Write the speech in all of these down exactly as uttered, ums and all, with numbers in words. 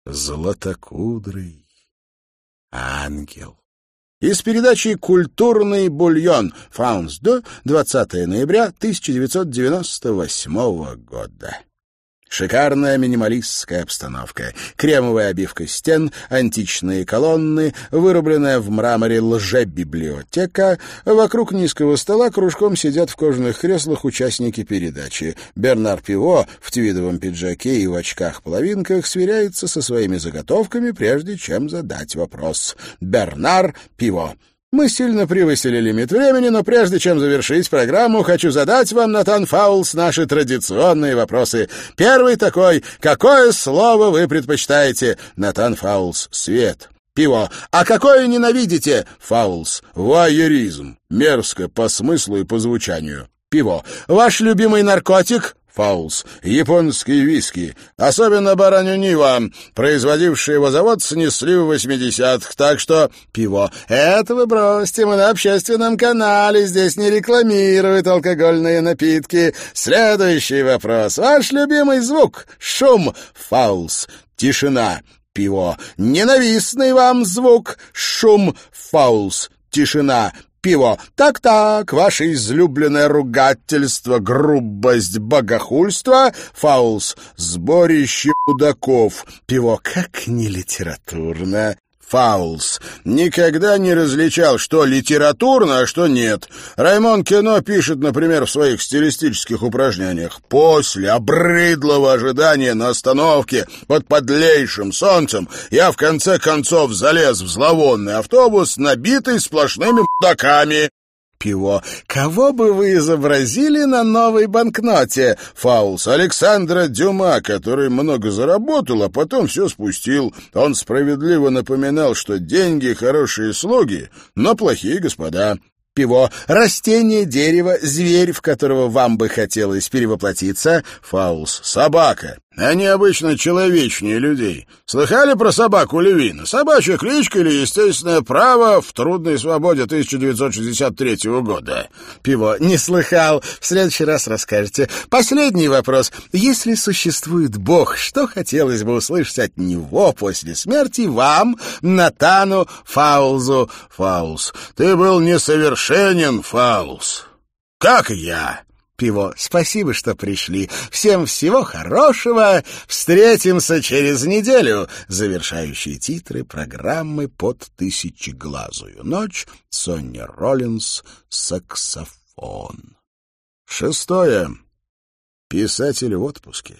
златокудрый ангел. Из передачи «Культурный бульон» Франс два, двадцатое ноября тысяча девятьсот девяносто восьмого года. Шикарная минималистская обстановка, кремовая обивка стен, античные колонны, вырубленная в мраморе лжебиблиотека. Вокруг низкого стола кружком сидят в кожаных креслах участники передачи. Бернар Пиво в твидовом пиджаке и в очках-половинках сверяется со своими заготовками, прежде чем задать вопрос. Бернар Пиво. Мы сильно превысили лимит времени, но прежде чем завершить программу, хочу задать вам, Натан Фаулс, наши традиционные вопросы. Первый такой: какое слово вы предпочитаете? Натан Фаулс: свет. Пиво: а какое ненавидите? Фаулс: вуайеризм. Мерзко по смыслу и по звучанию. Пиво: ваш любимый наркотик? Фаулс: японские виски, особенно баранью Нива. Производивший его завод снесли в восьмидесятых, так что... Пиво: это вы бросьте, мы на общественном канале, здесь не рекламируют алкогольные напитки. Следующий вопрос. Ваш любимый звук? Шум. Фаулс: тишина. Пиво: ненавистный вам звук? Шум. Фаулс: тишина. Пиво: так-так, ваше излюбленное ругательство, грубость, богохульство. Фаулс: сборище мудаков. Пиво: как не литературно. Фаулс: никогда не различал, что литературно, а что нет. Раймон Кено пишет, например, в своих стилистических упражнениях: «После обрыдлого ожидания на остановке под подлейшим солнцем я в конце концов залез в зловонный автобус, набитый сплошными мудаками». Пиво: кого бы вы изобразили на новой банкноте? Фаулс: Александра Дюма, который много заработал, а потом все спустил. Он справедливо напоминал, что деньги — хорошие слуги, но плохие господа. Пиво: растение, дерево, зверь, в которого вам бы хотелось перевоплотиться. Фаулс: собака. Они обычно человечнее людей. Слыхали про собаку Левина? Собачья кличка или естественное право в трудной свободе тысяча девятьсот шестьдесят третьего года? Пиво: не слыхал. В следующий раз расскажете. Последний вопрос. Если существует Бог, что хотелось бы услышать от Него после смерти вам, Натану Фаулзу? Фаулс: ты был несовершенен, Фаулс. Как и я. Пиво: спасибо, что пришли. Всем всего хорошего. Встретимся через неделю. Завершающие титры программы «Под тысячеглазую ночь». Сонни Роллинс, саксофон. Шестое. Писатель в отпуске.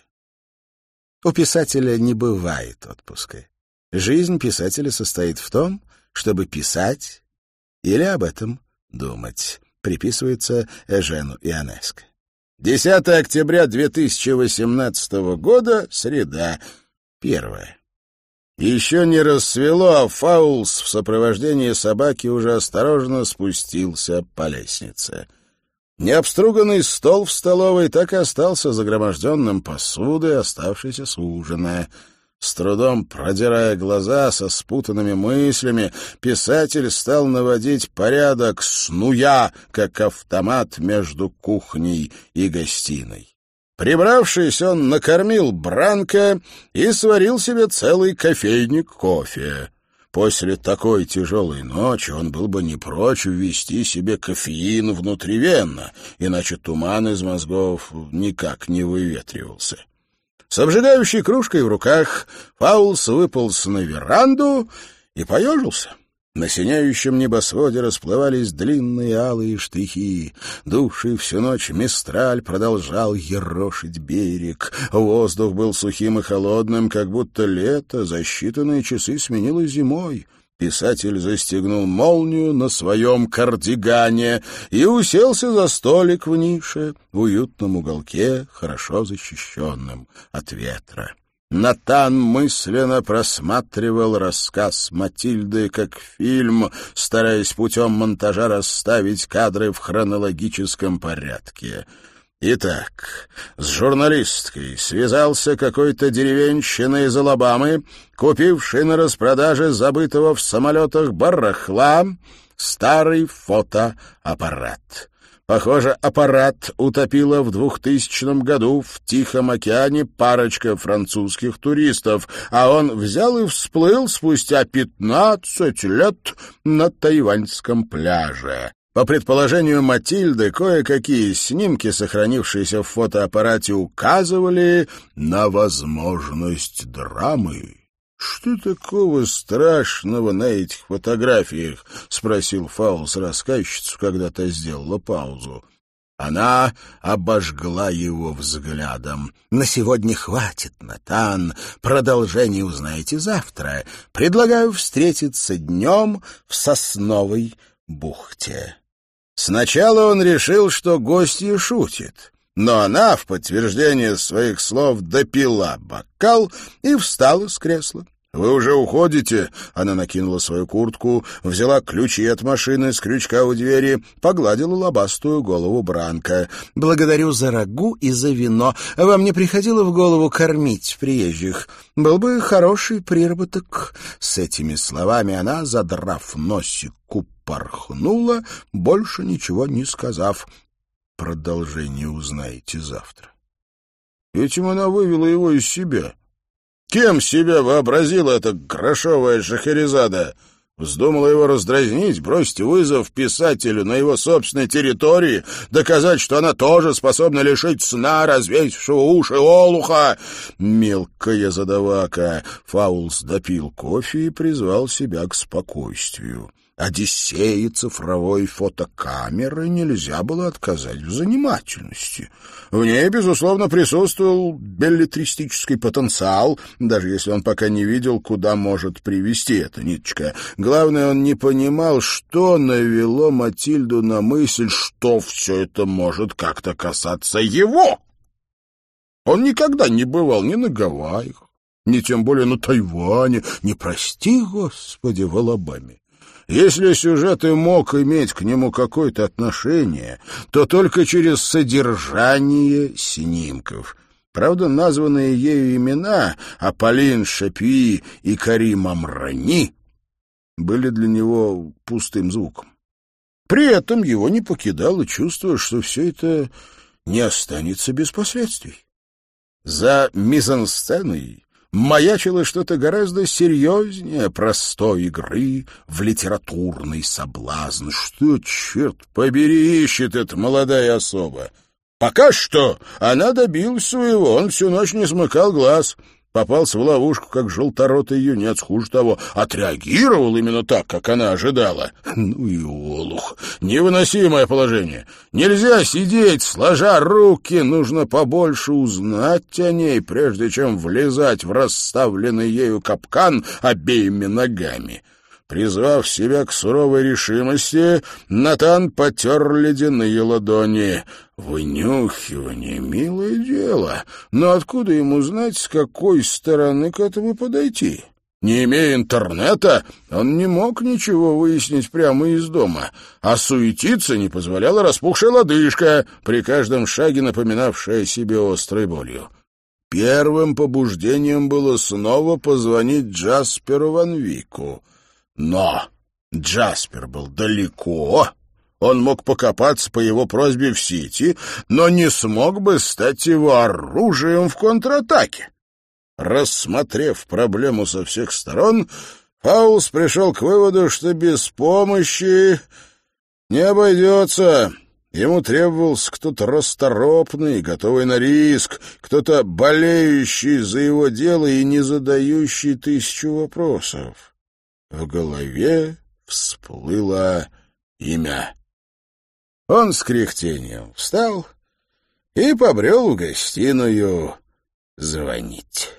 У писателя не бывает отпуска. Жизнь писателя состоит в том, чтобы писать или об этом думать. Приписывается Эжену Ионеско. десятое октября две тысячи восемнадцатого года, среда, первое. Еще не рассвело, а Фаулс в сопровождении собаки уже осторожно спустился по лестнице. Необструганный стол в столовой так и остался загроможденным посудой, оставшейся с ужина. С трудом продирая глаза со спутанными мыслями, писатель стал наводить порядок, снуя, как автомат между кухней и гостиной. Прибравшись, он накормил Бранко и сварил себе целый кофейник кофе. После такой тяжелой ночи он был бы не прочь ввести себе кофеин внутривенно, иначе туман из мозгов никак не выветривался. С обжигающей кружкой в руках Фаулс выполз на веранду и поежился. На сияющем небосводе расплывались длинные алые штрихи. Дувший всю ночь мистраль продолжал ерошить берег. Воздух был сухим и холодным, как будто лето за считанные часы сменилось зимой. Писатель застегнул молнию на своем кардигане и уселся за столик в нише, в уютном уголке, хорошо защищенном от ветра. Натан мысленно просматривал рассказ Матильды как фильм, стараясь путем монтажа расставить кадры в хронологическом порядке. Итак, с журналисткой связался какой-то деревенщина из Алабамы, купивший на распродаже забытого в самолетах барахла старый фотоаппарат. Похоже, аппарат утопила в двухтысячном году в Тихом океане парочка французских туристов, а он взял и всплыл спустя пятнадцать лет на тайваньском пляже. По предположению Матильды, кое-какие снимки, сохранившиеся в фотоаппарате, указывали на возможность драмы. «Что такого страшного на этих фотографиях?» — спросил Фаулс рассказчицу, когда та сделала паузу. Она обожгла его взглядом. «На сегодня хватит, Натан. Продолжение узнаете завтра. Предлагаю встретиться днем в Сосновой бухте». Сначала он решил, что гостья шутит. Но она, в подтверждение своих слов, допила бокал и встала с кресла. «Вы уже уходите?» Она накинула свою куртку, взяла ключи от машины с крючка у двери, погладила лобастую голову Бранка. «Благодарю за рагу и за вино. Вам не приходило в голову кормить приезжих? Был бы хороший приработок». С этими словами она, задрав носик, упорхнула, больше ничего не сказав. Продолжение узнаете завтра. Этим она вывела его из себя. Кем себя вообразила эта грошовая Шахерезада? Вздумала его раздразнить, бросить вызов писателю на его собственной территории, доказать, что она тоже способна лишить сна развесившего уши олуха. Мелкая задавака. Фаулс допил кофе и призвал себя к спокойствию. Одиссеи цифровой фотокамеры нельзя было отказать в занимательности. В ней, безусловно, присутствовал беллетристический потенциал, даже если он пока не видел, куда может привести эта ниточка. Главное, он не понимал, что навело Матильду на мысль, что все это может как-то касаться его. Он никогда не бывал ни на Гавайях, ни тем более на Тайване, ни, прости господи, в Алабаме. Если сюжет и мог иметь к нему какое-то отношение, то только через содержание снимков. Правда, названные ею имена Аполлин Шапюи и Карим Амрани были для него пустым звуком. При этом его не покидало чувство, что все это не останется без последствий. За мизансценой маячило что-то гораздо серьезнее простой игры в литературный соблазн. Что, черт побери, ищет эта молодая особа? Пока что она добилась своего, он всю ночь не смыкал глаз. Попался в ловушку, как желторотый юнец, хуже того, отреагировал именно так, как она ожидала. Ну и олух! Невыносимое положение. Нельзя сидеть, сложа руки, нужно побольше узнать о ней, прежде чем влезать в расставленный ею капкан обеими ногами. Призвав себя к суровой решимости, Натан потер ледяные ладони. Вынюхивание — милое дело, но откуда ему знать, с какой стороны к этому подойти? Не имея интернета, он не мог ничего выяснить прямо из дома, а суетиться не позволяла распухшая лодыжка, при каждом шаге напоминавшая себе острой болью. Первым побуждением было снова позвонить Джасперу Ван Вику. Но Джаспер был далеко, он мог покопаться по его просьбе в сети, но не смог бы стать его оружием в контратаке. Рассмотрев проблему со всех сторон, Фаулс пришел к выводу, что без помощи не обойдется. Ему требовался кто-то расторопный, готовый на риск, кто-то болеющий за его дело и не задающий тысячу вопросов. В голове всплыло имя. Он с кряхтением встал и побрел в гостиную звонить.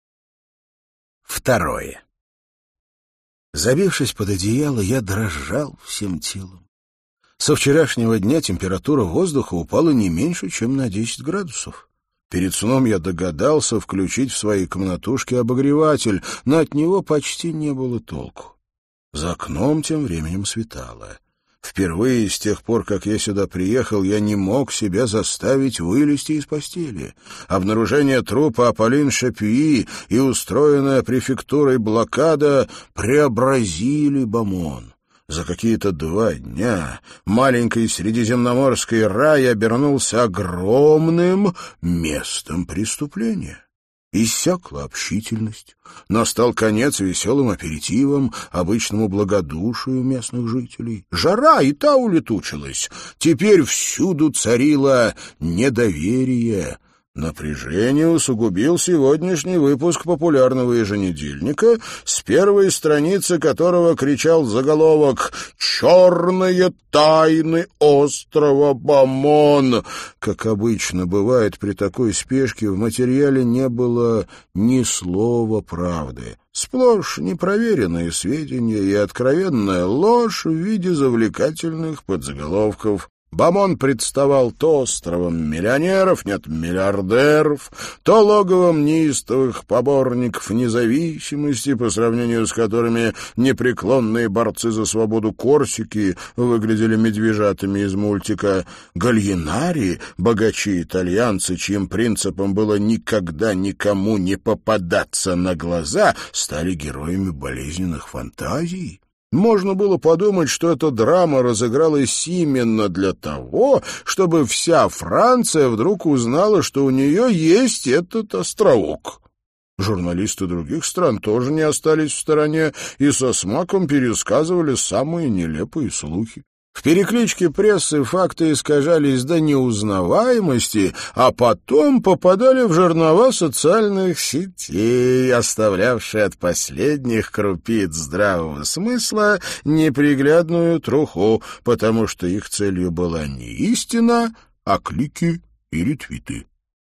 Второе. Забившись под одеяло, я дрожал всем телом. Со вчерашнего дня температура воздуха упала не меньше, чем на десять градусов. Перед сном я догадался включить в своей комнатушке обогреватель, но от него почти не было толку. За окном тем временем светало. Впервые с тех пор, как я сюда приехал, я не мог себя заставить вылезти из постели. Обнаружение трупа Аполлин Шапюи и устроенная префектурой блокада преобразили Бамон. За какие-то два дня маленький средиземноморский рай обернулся огромным местом преступления. Иссякла общительность, настал конец веселым аперитивам, обычному благодушию местных жителей. Жара и та улетучилась. Теперь всюду царило недоверие. Напряжение усугубил сегодняшний выпуск популярного еженедельника, с первой страницы которого кричал заголовок «Черные тайны острова Бамон». Как обычно бывает при такой спешке, в материале не было ни слова правды. Сплошь непроверенные сведения и откровенная ложь в виде завлекательных подзаголовков. Бамон представал то островом миллионеров, нет, миллиардеров, то логовом неистовых поборников независимости, по сравнению с которыми непреклонные борцы за свободу Корсики выглядели медвежатами из мультика. Гальенари, богачи-итальянцы, чьим принципом было никогда никому не попадаться на глаза, стали героями болезненных фантазий. Можно было подумать, что эта драма разыгралась именно для того, чтобы вся Франция вдруг узнала, что у нее есть этот островок. Журналисты других стран тоже не остались в стороне и со смаком пересказывали самые нелепые слухи. В перекличке прессы факты искажались до неузнаваемости, а потом попадали в жернова социальных сетей, оставлявшие от последних крупиц здравого смысла неприглядную труху, потому что их целью была не истина, а клики и ретвиты.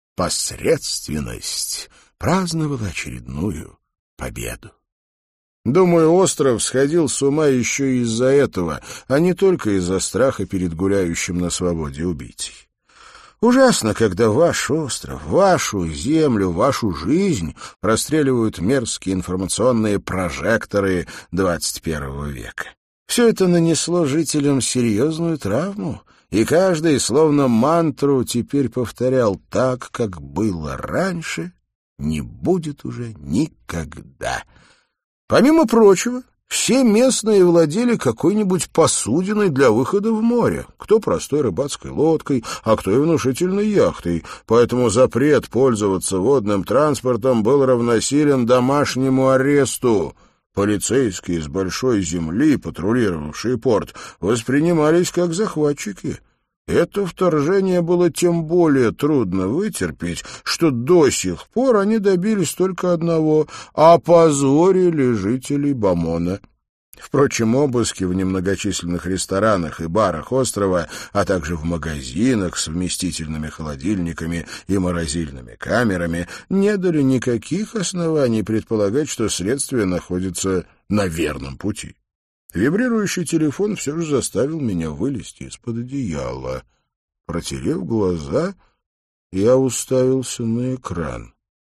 Посредственность праздновала очередную победу. Думаю, остров сходил с ума еще из-за этого, а не только из-за страха перед гуляющим на свободе убийцей. Ужасно, когда ваш остров, вашу землю, вашу жизнь простреливают мерзкие информационные прожекторы двадцать первого века. Все это нанесло жителям серьезную травму, и каждый, словно мантру, теперь повторял: так, как было раньше, не будет уже никогда. Помимо прочего, все местные владели какой-нибудь посудиной для выхода в море, кто простой рыбацкой лодкой, а кто и внушительной яхтой, поэтому запрет пользоваться водным транспортом был равносилен домашнему аресту. Полицейские с большой земли, патрулировавшие порт, воспринимались как захватчики. Это вторжение было тем более трудно вытерпеть, что до сих пор они добились только одного — опозорили жителей Бамона. Впрочем, обыски в немногочисленных ресторанах и барах острова, а также в магазинах с вместительными холодильниками и морозильными камерами не дали никаких оснований предполагать, что следствие находится на верном пути. Вибрирующий телефон все же заставил меня вылезти из-под одеяла. Протерев глаза, я уставился на экран.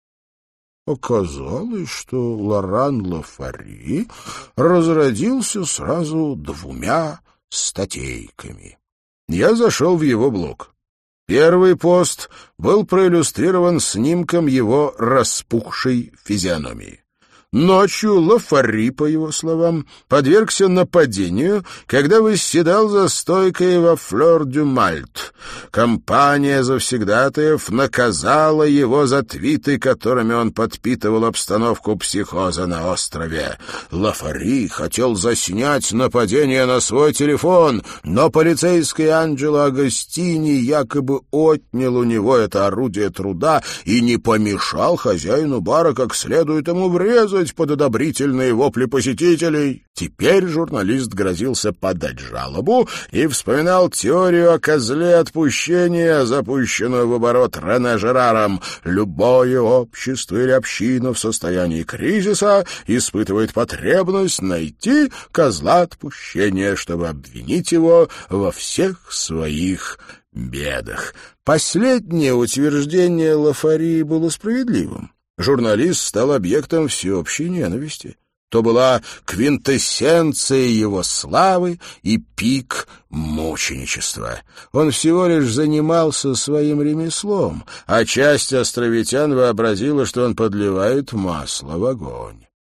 Оказалось, что Лоран Лафари разродился сразу двумя статейками. Я зашел в его блог. Первый пост был проиллюстрирован снимком его распухшей физиономии. Ночью Лафари, по его словам, подвергся нападению, когда восседал за стойкой во Флёр-дю-Мальт. Компания завсегдатаев наказала его за твиты, которыми он подпитывал обстановку психоза на острове. Лафари хотел заснять нападение на свой телефон, но полицейский Анджело Агостини якобы отнял у него это орудие труда и не помешал хозяину бара как следует ему врезать под одобрительные вопли посетителей. Теперь журналист грозился подать жалобу и вспоминал теорию о козле отпущения, запущенную в оборот Рене Жераром. Любое общество или община в состоянии кризиса испытывает потребность найти козла отпущения, чтобы обвинить его во всех своих бедах. Последнее утверждение Лафари было справедливым. Журналист стал объектом всеобщей ненависти. То была квинтэссенция его славы и пик мученичества. Он всего лишь занимался своим ремеслом, а часть островитян вообразила, что он подливает масло в огонь.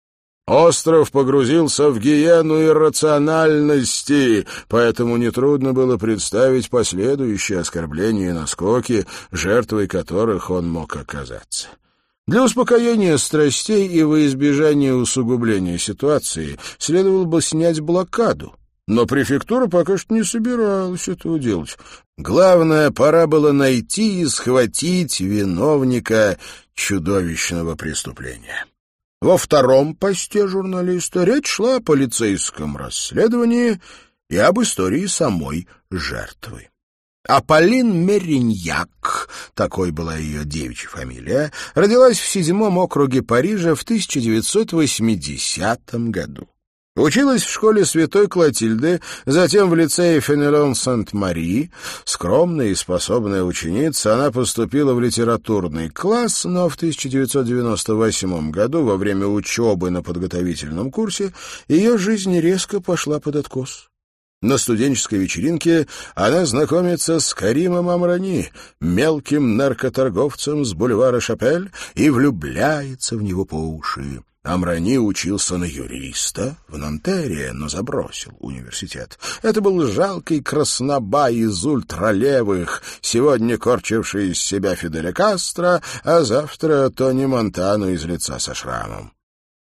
Остров погрузился в гиену иррациональности, поэтому нетрудно было представить последующие оскорбления и наскоки, жертвой которых он мог оказаться. Для успокоения страстей и во избежание усугубления ситуации следовало бы снять блокаду, но префектура пока что не собиралась этого делать. Главное, пора было найти и схватить виновника чудовищного преступления. Во втором посте журналиста речь шла о полицейском расследовании и об истории самой жертвы. Аполлин Мериньяк, такой была ее девичья фамилия, родилась в седьмом округе Парижа в тысяча девятьсот восьмидесятом году. Училась в школе Святой Клотильды, затем в лицее Фенелон-Сент-Мари. Скромная и способная ученица, она поступила в литературный класс, но в тысяча девятьсот девяносто восьмом году, во время учебы на подготовительном курсе, ее жизнь резко пошла под откос. На студенческой вечеринке она знакомится с Каримом Амрани, мелким наркоторговцем с бульвара Шапель, и влюбляется в него по уши. Амрани учился на юриста в Нантере, но забросил университет. Это был жалкий краснобай из ультралевых, сегодня корчивший из себя Фиделя Кастро, а завтра Тони Монтану из лица со шрамом.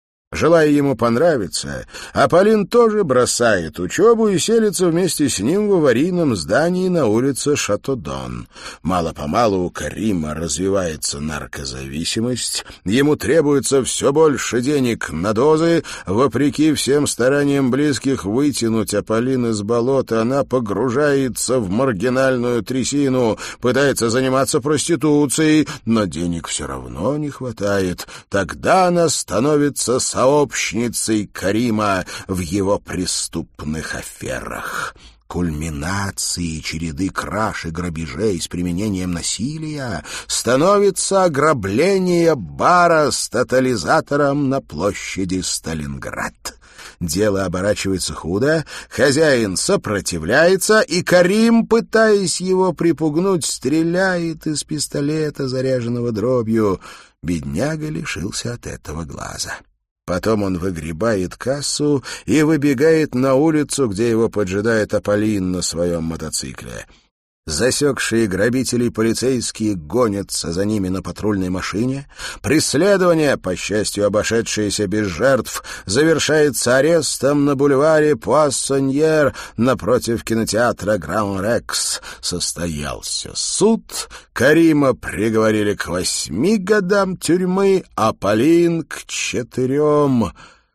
Желая ему понравиться, Аполлин тоже бросает учебу и селится вместе с ним в аварийном здании на улице Шато-Дон. Мало-помалу у Карима развивается наркозависимость, ему требуется все больше денег на дозы. Вопреки всем стараниям близких вытянуть Аполлин из болота, она погружается в маргинальную трясину, пытается заниматься проституцией, но денег все равно не хватает. Тогда она становится сообщницей Карима в его преступных аферах. Кульминацией череды краж и грабежей с применением насилия становится ограбление бара с тотализатором на площади Сталинград. Дело оборачивается худо, хозяин сопротивляется, и Карим, пытаясь его припугнуть, стреляет из пистолета, заряженного дробью. Бедняга лишился от этого глаза. Потом он выгребает кассу и выбегает на улицу, где его поджидает Аполлин на своем мотоцикле. Засекшие грабителей полицейские гонятся за ними на патрульной машине. Преследование, по счастью обошедшееся без жертв, завершается арестом на бульваре Пуассоньер напротив кинотеатра Гран-Рекс. Состоялся суд. Карима приговорили к восьми годам тюрьмы, а Аполлин — к четырем.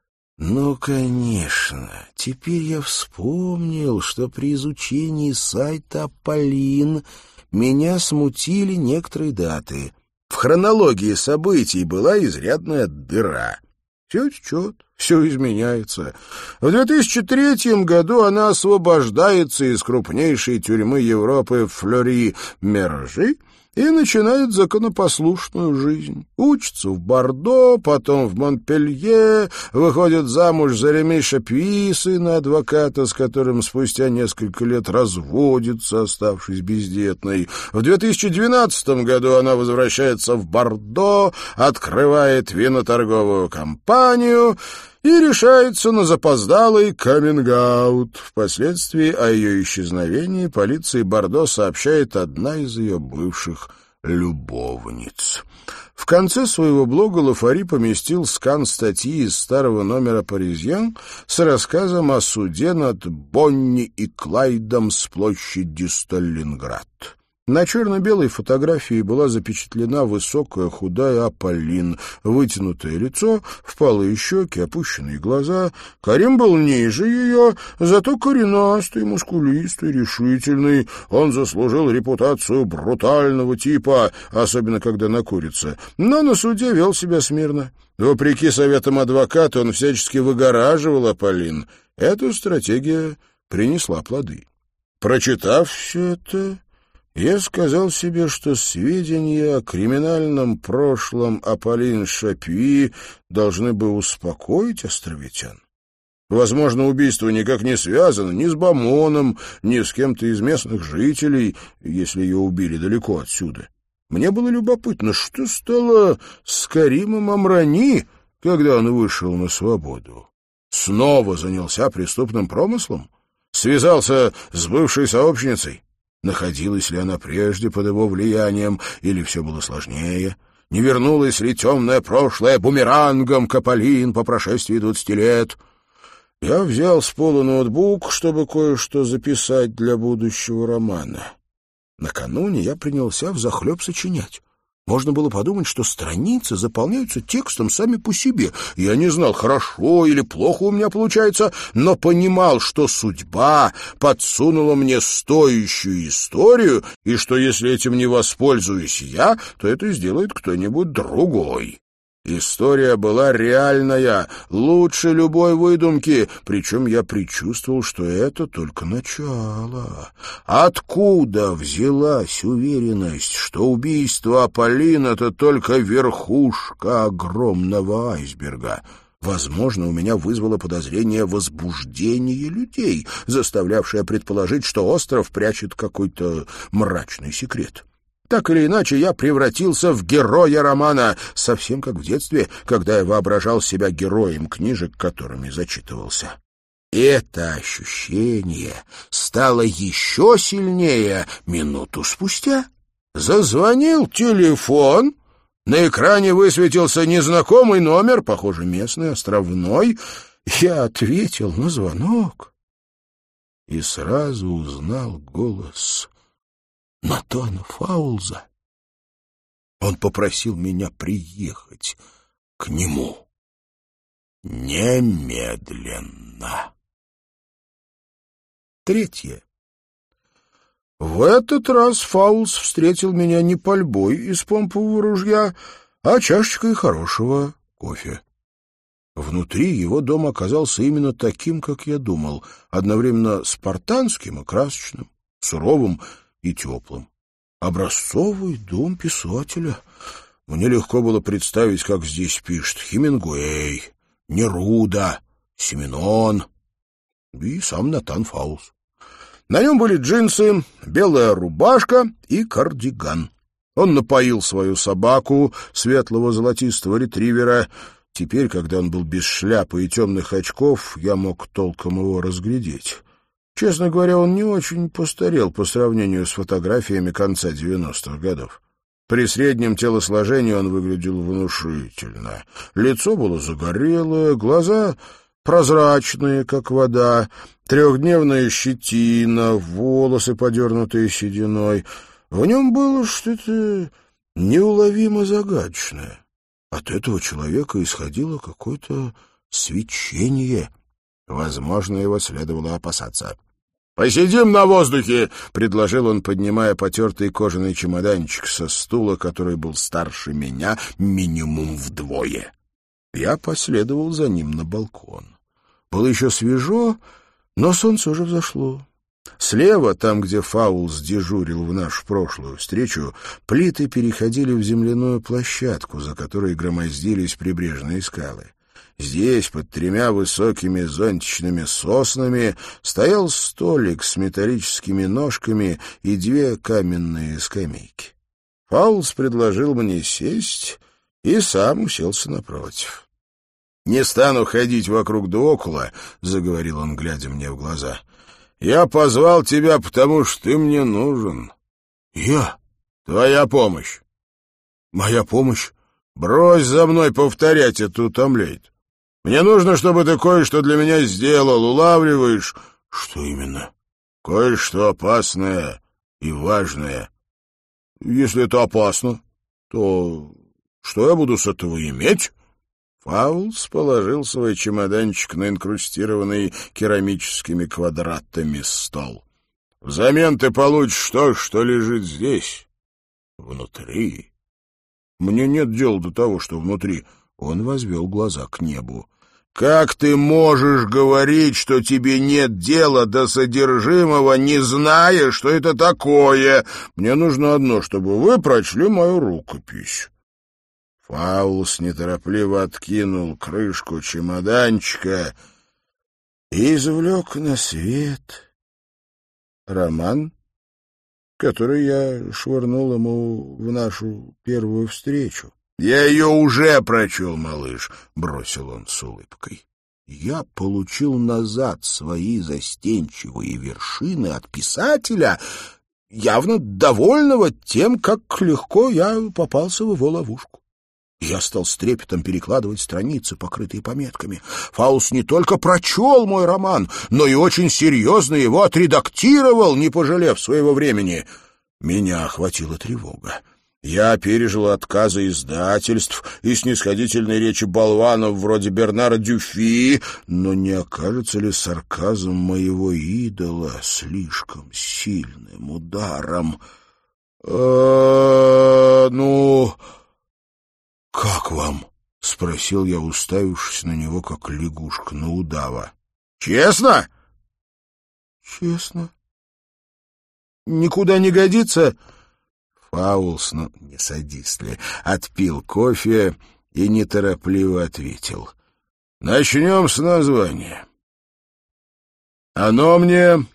Ну, конечно, теперь я вспомнил, что при изучении сайта Аполлин меня смутили некоторые даты. В хронологии событий была изрядная дыра. Все течет, все изменяется. В две тысячи третьем году она освобождается из крупнейшей тюрьмы Европы Флёри-Мержи и начинает законопослушную жизнь. Учится в Бордо, потом в Монпелье, выходит замуж за Реми Шапюи, сына адвоката, с которым спустя несколько лет разводится, оставшись бездетной. В две тысячи двенадцатом году она возвращается в Бордо, открывает виноторговую компанию и решается на запоздалый каминг-аут. Впоследствии о ее исчезновении полиции Бордо сообщает одна из ее бывших любовниц. В конце своего блога Лафари поместил скан статьи из старого номера «Паризьен» с рассказом о суде над Бонни и Клайдом с площади Сталинград. На черно-белой фотографии была запечатлена высокая худая Аполлин, вытянутое лицо, впалые щеки, опущенные глаза. Карим был ниже ее, зато коренастый, мускулистый, решительный. Он заслужил репутацию брутального типа, особенно когда накурится, но на суде вел себя смирно. Вопреки советам адвоката он всячески выгораживал Аполлин. Эта стратегия принесла плоды. Прочитав все это, я сказал себе, что сведения о криминальном прошлом Аполлин Шапюи должны бы успокоить островитян. Возможно, убийство никак не связано ни с Бамоном, ни с кем-то из местных жителей, если ее убили далеко отсюда. Мне было любопытно, что стало с Каримом Амрани когда он вышел на свободу, снова занялся преступным промыслом? Связался с бывшей сообщницей? Находилась ли она прежде под его влиянием, или все было сложнее? Не вернулось ли темное прошлое бумерангом к Аполлин по прошествии двадцати лет? Я взял с пола ноутбук, чтобы кое-что записать для будущего романа. Накануне я принялся взахлеб сочинять. Можно было подумать, что страницы заполняются текстом сами по себе. Я не знал, хорошо или плохо у меня получается, но понимал, что судьба подсунула мне стоящую историю, и что если этим не воспользуюсь я, то это сделает кто-нибудь другой. История была реальная, лучше любой выдумки, причем я предчувствовал, что это только начало. Откуда взялась уверенность, что убийство Аполлин — это только верхушка огромного айсберга? Возможно, у меня вызвало подозрение возбуждение людей, заставлявшее предположить, что остров прячет какой-то мрачный секрет. Так или иначе, я превратился в героя романа, совсем как в детстве, когда я воображал себя героем книжек, которыми зачитывался. Это ощущение стало еще сильнее минуту спустя. Зазвонил телефон, на экране высветился незнакомый номер, похоже, местный, островной. Я ответил на звонок и сразу узнал голос Натана Фаулза. Он попросил меня приехать к нему немедленно. Третье. В этот раз Фаулз встретил меня не пальбой из помпового ружья, а чашечкой хорошего кофе. Внутри его дом оказался именно таким, как я думал, одновременно спартанским и красочным, суровым и теплым. Образцовый дом писателя. Мне легко было представить, как здесь пишет Хемингуэй, Неруда, Сименон и сам Натан Фаулз. На нем были джинсы, белая рубашка и кардиган. Он напоил свою собаку, светлого золотистого ретривера. Теперь, когда он был без шляпы и темных очков, я мог толком его разглядеть. Честно говоря, он не очень постарел по сравнению с фотографиями конца девяностых годов. При среднем телосложении он выглядел внушительно. Лицо было загорелое, глаза прозрачные, как вода, трехдневная щетина, волосы, подернутые сединой. В нем было что-то неуловимо загадочное. От этого человека исходило какое-то свечение. Возможно, его следовало опасаться. «Посидим на воздухе!» — предложил он, поднимая потертый кожаный чемоданчик со стула, который был старше меня минимум вдвое. Я последовал за ним на балкон. Было еще свежо, но солнце уже взошло. Слева, там, где Фаулз дежурил в нашу прошлую встречу, плиты переходили в земляную площадку, за которой громоздились прибрежные скалы. Здесь, под тремя высокими зонтичными соснами, стоял столик с металлическими ножками и две каменные скамейки. Фаулз предложил мне сесть и сам уселся напротив. «Не стану ходить вокруг да около», — заговорил он, глядя мне в глаза. «Я позвал тебя, потому что ты мне нужен». «Я? Твоя помощь». «Моя помощь? Брось за мной повторять, это утомляет. Мне нужно, чтобы ты кое-что для меня сделал, улавливаешь?» «Что именно?» «Кое-что опасное и важное». «Если это опасно, то что я буду с этого иметь?» Фаулз положил свой чемоданчик на инкрустированный керамическими квадратами стол. «Взамен ты получишь то, что лежит здесь, внутри». «Мне нет дела до того, что внутри». Он возвел глаза к небу. «Как ты можешь говорить, что тебе нет дела до содержимого, не зная, что это такое? Мне нужно одно, чтобы вы прочли мою рукопись». Фаулз неторопливо откинул крышку чемоданчика и извлек на свет роман, который я швырнул ему в нашу первую встречу. «Я ее уже прочел, малыш», — бросил он с улыбкой. Я получил назад свои застенчивые вершины от писателя, явно довольного тем, как легко я попался в его ловушку. Я стал с трепетом перекладывать страницы, покрытые пометками. Фауст не только прочел мой роман, но и очень серьезно его отредактировал, не пожалев своего времени. Меня охватила тревога. Я пережил отказы издательств и снисходительные речи болванов вроде Бернара Дюфи, но не окажется ли сарказм моего идола слишком сильным ударом? «А, ну, как вам?» — спросил я, уставившись на него, как лягушка на удава. «Честно?» «Честно. Никуда не годится?» Фаулс, ну, не садист ли, отпил кофе и неторопливо ответил. «Начнем с названия. Оно мне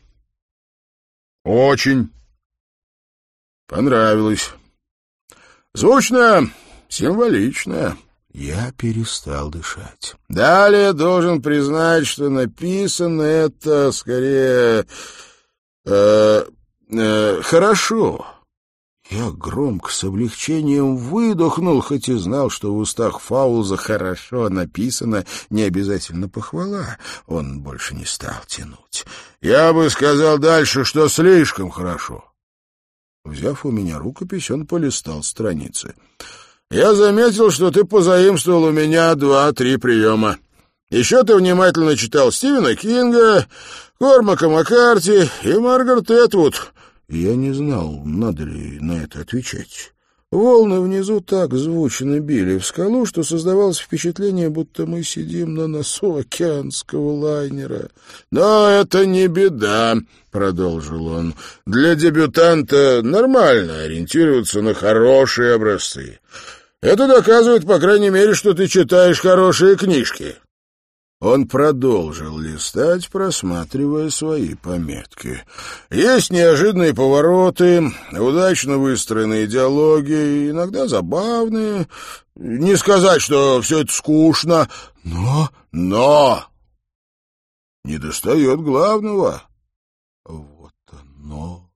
очень понравилось. Звучно, символично». Я перестал дышать. Далее должен признать, что написано это скорее э, э, хорошо. Я громко, с облегчением выдохнул, хоть и знал, что в устах Фаулза «хорошо» написано не обязательно похвала. Он больше не стал тянуть. «Я бы сказал дальше, что слишком хорошо». Взяв у меня рукопись, он полистал страницы. «Я заметил, что ты позаимствовал у меня два-три приема. Еще ты внимательно читал Стивена Кинга, Кормака Маккарти и Маргарет Этвуд». Я не знал, надо ли на это отвечать. Волны внизу так звучно били в скалу, что создавалось впечатление, будто мы сидим на носу океанского лайнера. «Но это не беда», — продолжил он. «Для дебютанта нормально ориентироваться на хорошие образцы. Это доказывает, по крайней мере, что ты читаешь хорошие книжки». Он продолжил листать, просматривая свои пометки. Есть неожиданные повороты, удачно выстроенные диалоги, иногда забавные. Не сказать, что все это скучно, но... Но! Недостает главного. Вот оно.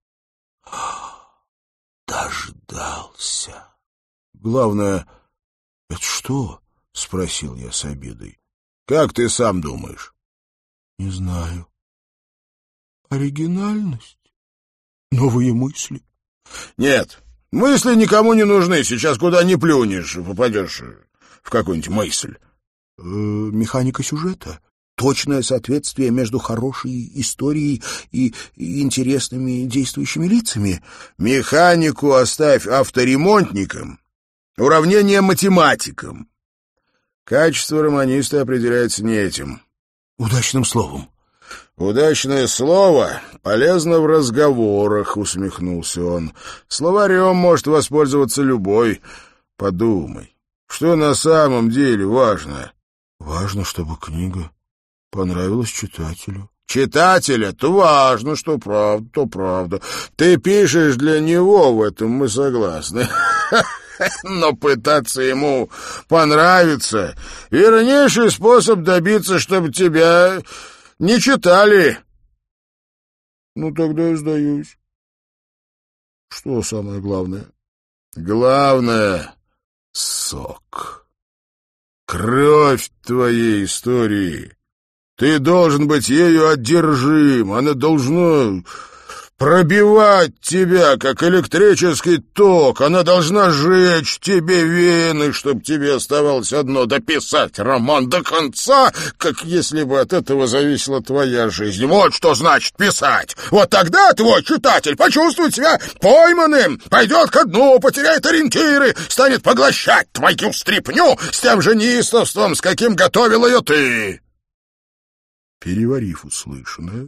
Дождался. Главное... Это что? — спросил я с обидой. Как ты сам думаешь? Не знаю. Оригинальность? Новые мысли? Нет, мысли никому не нужны. Сейчас куда ни плюнешь, попадешь в какую-нибудь мысль. Э, механика сюжета? Точное соответствие между хорошей историей и интересными действующими лицами? Механику оставь авторемонтникам, уравнение математикам. Качество романиста определяется не этим. Удачным словом. Удачное слово полезно в разговорах, усмехнулся он. Словарем может воспользоваться любой. Подумай, что на самом деле важно? Важно, чтобы книга понравилась читателю. Читателя-то важно, что правда, то правда. Ты пишешь для него, в этом мы согласны. Но пытаться ему понравиться — вернейший способ добиться, чтобы тебя не читали. Ну, тогда я сдаюсь. Что самое главное? Главное — сок. Кровь твоей истории. Ты должен быть ею одержим. Она должна пробивать тебя, как электрический ток. Она должна жечь тебе вены, чтобы тебе оставалось одно — дописать роман до конца, как если бы от этого зависела твоя жизнь. Вот что значит писать. Вот тогда твой читатель почувствует себя пойманным, пойдет ко дну, потеряет ориентиры, станет поглощать твою стряпню с тем же неистовством, с каким готовил ее ты. Переварив услышанное,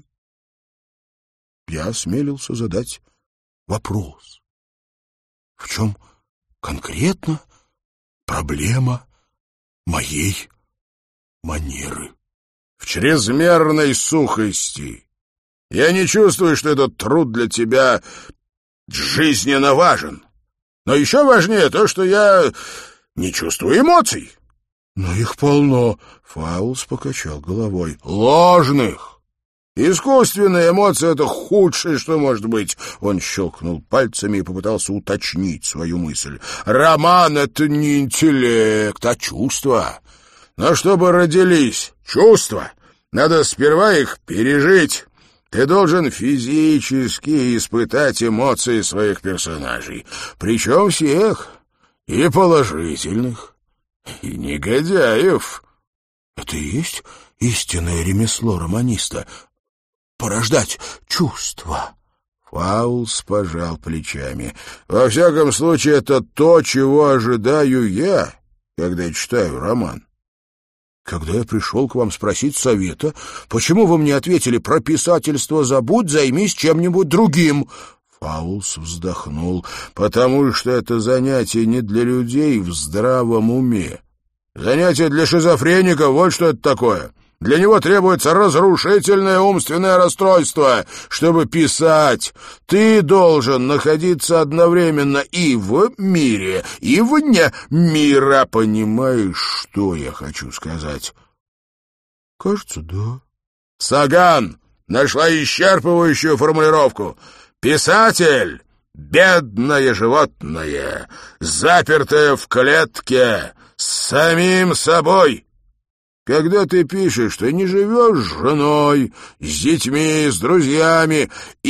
я осмелился задать вопрос. В чем конкретно проблема моей манеры? В чрезмерной сухости. Я не чувствую, что этот труд для тебя жизненно важен. Но еще важнее то, что я не чувствую эмоций. Но их полно. Фаулс покачал головой. Ложных. Искусственные эмоции — это худшее, что может быть. Он щелкнул пальцами и попытался уточнить свою мысль. Роман — это не интеллект, а чувства. Но чтобы родились чувства, надо сперва их пережить. Ты должен физически испытать эмоции своих персонажей. Причем всех. И положительных, и негодяев. Это и есть истинное ремесло романиста — порождать чувства. Фаулс пожал плечами. Во всяком случае, это то, чего ожидаю я, когда читаю роман. Когда я пришел к вам спросить совета, почему вы мне ответили: про писательство забудь, займись чем-нибудь другим? Фаулс вздохнул. Потому что это занятие не для людей в здравом уме. Занятие для шизофреников, вот что это такое. Для него требуется разрушительное умственное расстройство, чтобы писать. Ты должен находиться одновременно и в мире, и вне мира. Понимаешь, что я хочу сказать? Кажется, да. Саган нашла исчерпывающую формулировку. Писатель — бедное животное, запертое в клетке с самим собой. Когда ты пишешь, ты не живешь с женой, с детьми, с друзьями.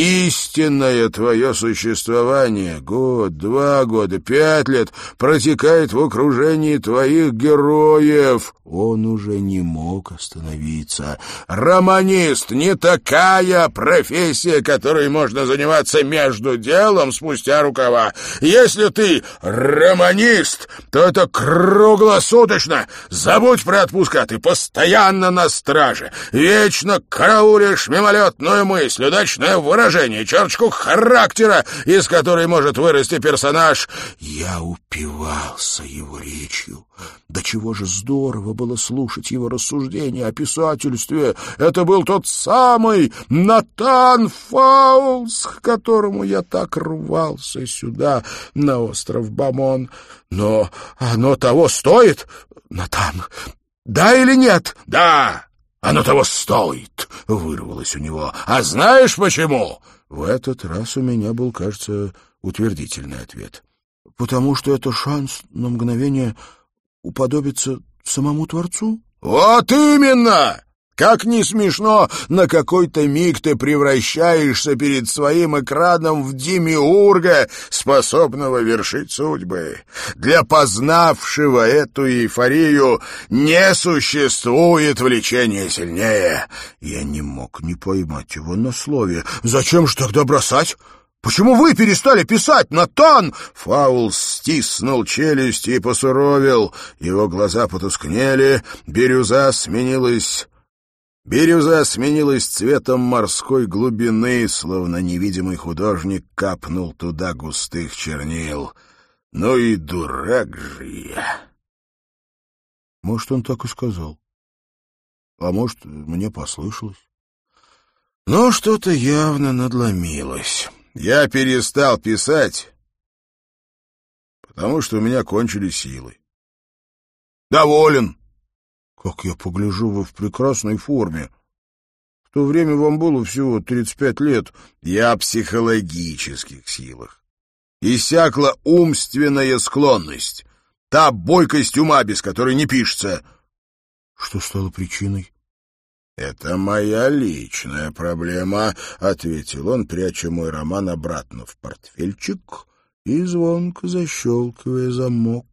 Истинное твое существование год, два года, пять лет протекает в окружении твоих героев. Он уже не мог остановиться. Романист — не такая профессия, которой можно заниматься между делом спустя рукава. Если ты романист, то это круглосуточно. Забудь про отпуска, ты постоянно на страже, вечно караулишь мимолетную мысль, удачное выражение, черточку характера, из которой может вырасти персонаж. Я упивался его речью. До чего же здорово было слушать его рассуждения о писательстве. Это был тот самый Натан Фаулс, к которому я так рвался сюда, на остров Бамон. Но оно того стоит, Натан? Да или нет? Да, оно того стоит, вырвалось у него. А знаешь почему? В этот раз у меня был, кажется, утвердительный ответ. Потому что это шанс на мгновение уподобиться самому Творцу? Вот именно! Как ни смешно, на какой-то миг ты превращаешься перед своим экраном в демиурга, способного вершить судьбы. Для познавшего эту эйфорию не существует влечения сильнее. Я не мог не поймать его на слове. Зачем же тогда бросать? Почему вы перестали писать, Натан? Фаулс стиснул челюсти и посуровил. Его глаза потускнели, бирюза сменилась... Бирюза сменилась цветом морской глубины, словно невидимый художник капнул туда густых чернил. Ну и дурак же я. Может, он так и сказал. А может, мне послышалось. Но что-то явно надломилось. Я перестал писать, потому что у меня кончились силы. Доволен. Как я погляжу, вы в прекрасной форме. В то время вам было всего тридцать пять лет. Я о психологических силах. Иссякла умственная склонность. Та бойкость ума, без которой не пишется. Что стало причиной? «Это моя личная проблема», — ответил он, пряча мой роман обратно в портфельчик и звонко защелкивая замок.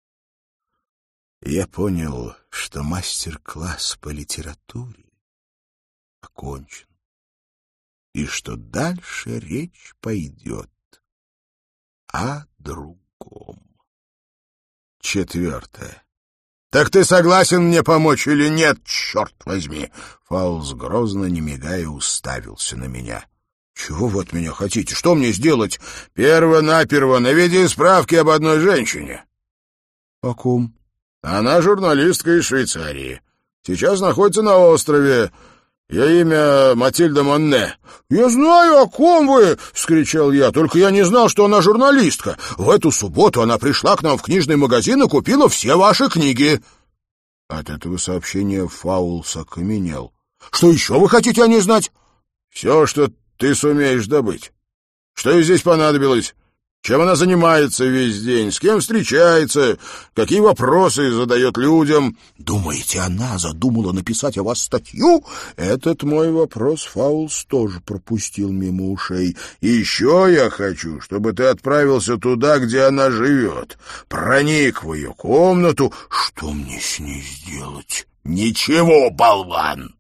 Я понял, что мастер-класс по литературе окончен, и что дальше речь пойдет о другом. Четвертое. «Так ты согласен мне помочь или нет, черт возьми?» Фаулс грозно, не мигая, уставился на меня. «Чего вы от меня хотите? Что мне сделать?» «Перво-наперво наведи справки об одной женщине». «О ком?» «Она журналистка из Швейцарии. Сейчас находится на острове. «Я имя Матильда Монне». «Я знаю, о ком вы!» — вскричал я. «Только я не знал, что она журналистка. В эту субботу она пришла к нам в книжный магазин и купила все ваши книги». От этого сообщения Фаулс окаменел. «Что еще вы хотите о ней знать?» «Все, что ты сумеешь добыть. Что ей здесь понадобилось? Чем она занимается весь день? С кем встречается? Какие вопросы задает людям?» «Думаете, она задумала написать о вас статью?» Этот мой вопрос Фаулс тоже пропустил мимо ушей. «Еще я хочу, чтобы ты отправился туда, где она живет. Проник в ее комнату. Что мне с ней сделать?» «Ничего, болван!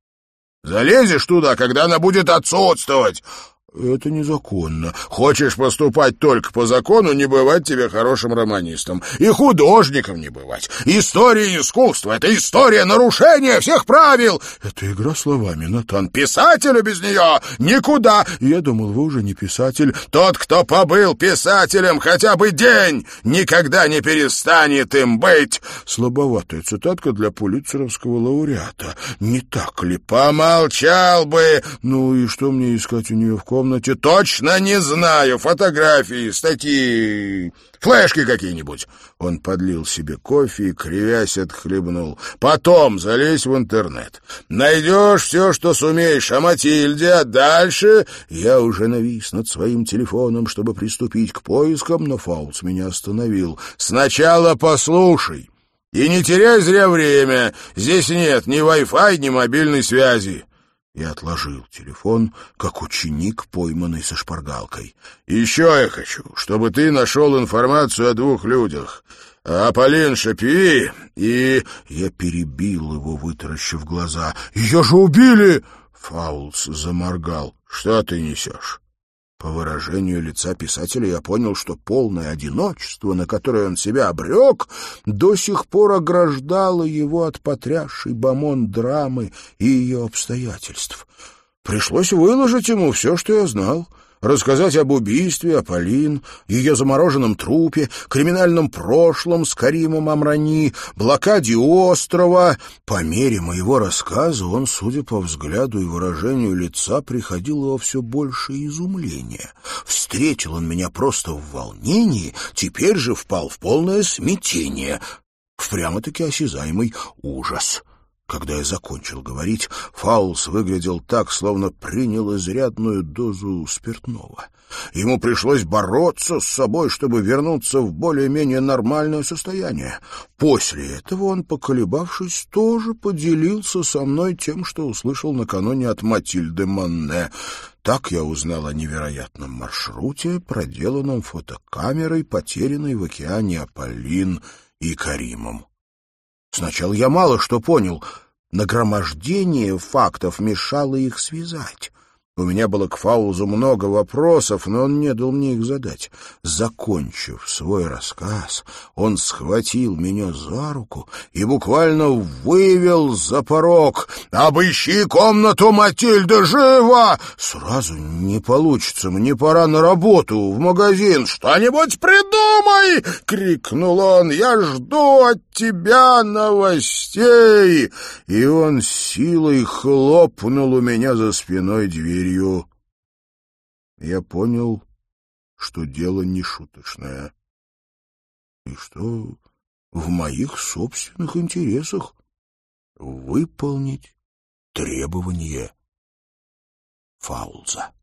Залезешь туда, когда она будет отсутствовать». «Это незаконно. Хочешь поступать только по закону, не бывать тебе хорошим романистом. И художником не бывать. История искусства — это история нарушения всех правил». «Это игра словами, Натан. Писателю без нее никуда». «Я думал, вы уже не писатель». «Тот, кто побыл писателем хотя бы день, никогда не перестанет им быть». Слабоватая цитатка для пулитцеровского лауреата. Не так ли? «Помолчал бы». «Ну и что мне искать у нее в комнате?» комнате, точно не знаю. Фотографии, статьи, флешки какие-нибудь». Он подлил себе кофе и, кривясь, отхлебнул. «Потом залезь в интернет. Найдешь все, что сумеешь о Матильде, а дальше...» Я уже навис над своим телефоном, чтобы приступить к поискам, но Фаулс меня остановил. «Сначала послушай и не теряй зря время. Здесь нет ни Wi-Fi, ни мобильной связи». Я отложил телефон, как ученик, пойманный со шпаргалкой. «Еще я хочу, чтобы ты нашел информацию о двух людях. Аполлин Шапюи и...» Я перебил его, вытаращив глаза. «Ее же убили!» Фаулс заморгал. «Что ты несешь?» По выражению лица писателя я понял, что полное одиночество, на которое он себя обрек, до сих пор ограждало его от потрясшей бомонд драмы и ее обстоятельств. Пришлось выложить ему все, что я знал. Рассказать об убийстве Аполлин, ее замороженном трупе, криминальном прошлом с Каримом Амрани, блокаде острова. По мере моего рассказа он, судя по взгляду и выражению лица, приходило во все большее изумление. Встретил он меня просто в волнении, теперь же впал в полное смятение, в прямо-таки осязаемый ужас. Когда я закончил говорить, Фаулс выглядел так, словно принял изрядную дозу спиртного. Ему пришлось бороться с собой, чтобы вернуться в более-менее нормальное состояние. После этого он, поколебавшись, тоже поделился со мной тем, что услышал накануне от Матильды Монне. Так я узнал о невероятном маршруте, проделанном фотокамерой, потерянной в океане Аполлин и Каримом. Сначала я мало что понял. Нагромождение фактов мешало их связать. У меня было к Фаулзу много вопросов, но он не дал мне их задать. Закончив свой рассказ, он схватил меня за руку и буквально вывел за порог. «Обыщи комнату Матильды, живо!» «Сразу не получится, мне пора на работу, в магазин». «Что-нибудь придумай!» — крикнул он. «Я жду от тебя новостей!» И он силой хлопнул у меня за спиной дверь. Я понял, что дело не шуточное, и что в моих собственных интересах выполнить требования Фаулза.